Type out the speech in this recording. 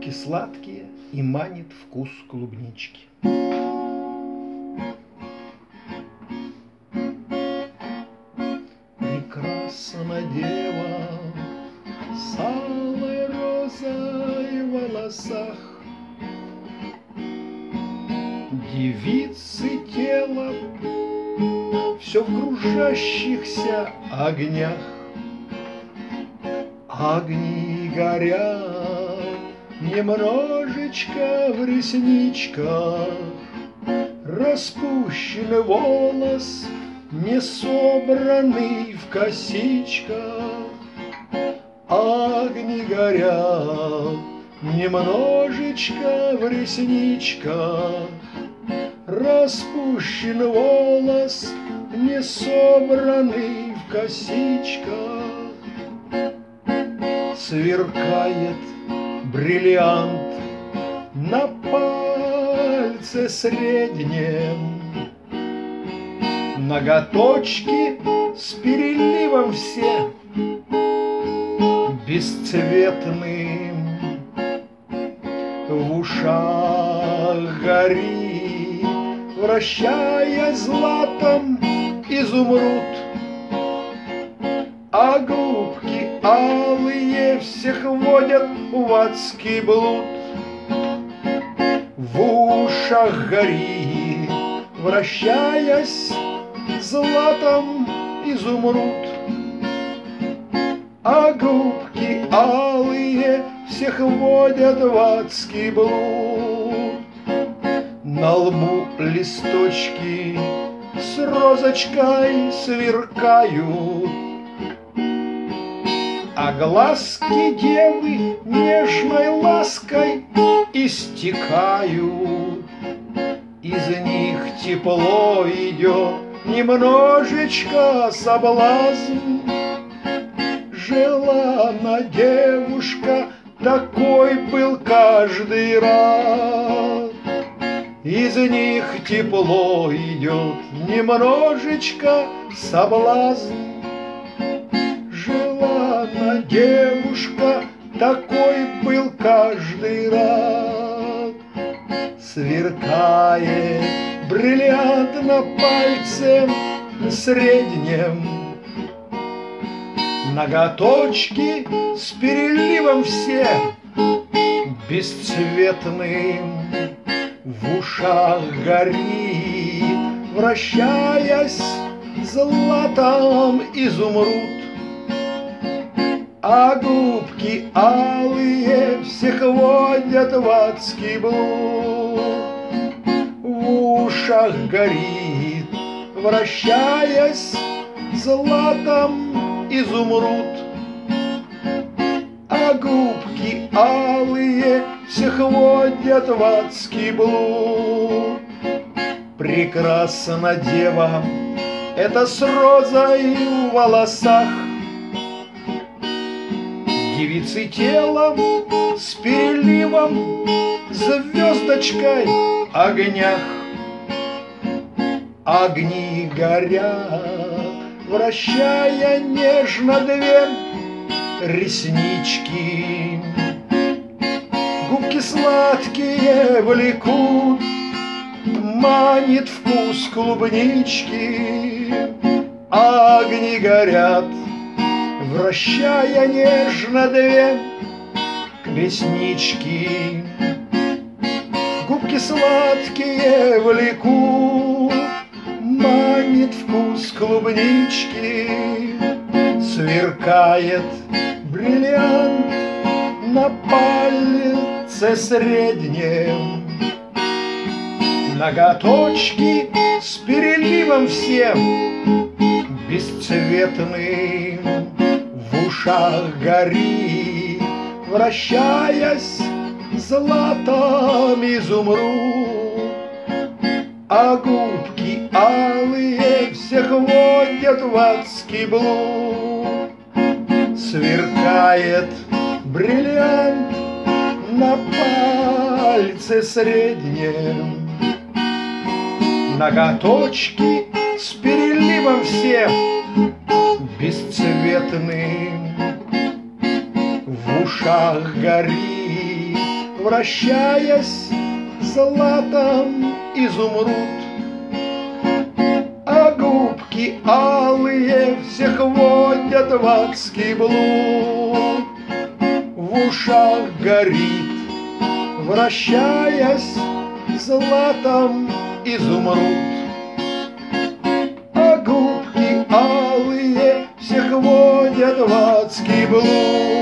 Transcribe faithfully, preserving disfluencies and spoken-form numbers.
Губки сладкие и манит вкус клубнички. Прекрасна дева с алой розой в волосах, девицы тело все в кружащихся огнях. Огни горят немножечко в ресничках, распущенный волос, не собранный в косичках. Огни горят немножечко в ресничках, распущенный волос, не собранный в косичках. Сверкает бриллиант на пальце среднем, ноготочки с переливом все бесцветным, в ушах горит, вращая златом изумруд, а губки алые всех водят в адский блуд. В ушах горит, вращаясь златом изумруд, а губки алые всех водят в адский блуд. На лбу листочки с розочкой сверкают, а глазки девы нежной лаской истекают. Из них тепло идет, немножечко соблазн. Желана девушка, такой был каждый раз. Из них тепло идет, немножечко соблазн. Желана девушка, такой был каждый раз. Сверкает бриллиант на пальце среднем, ноготочки с переливом все бесцветным, в ушах горит, вращаясь златом изумруд, а губки алые всех водят в адский блуд. В ушах горит, вращаясь златом изумруд, а губки алые всех водят в адский блуд. Прекрасна дева, это с розой в волосах, девицы телом с переливом, звездочкой огнях. Огни горят, вращая нежно две реснички, губки сладкие влекут, манит вкус клубнички. Огни горят, вращая нежно две реснички, губки сладкие влекут, манит вкус клубнички. Сверкает бриллиант на пальце среднем, ноготочки с переливом все бесцветным, в ушах горит, вращаясь златом изумруд, а губки алые всех водят в адский блуд. Сверкает бриллиант на пальце среднем, ноготочки с переливом все бесцветным, в ушах горит, вращаясь златом изумруд. А губки алые всех водят в адский блуд. В ушах горит, вращаясь златом изумруд. А губки алые всех водят в адский блуд.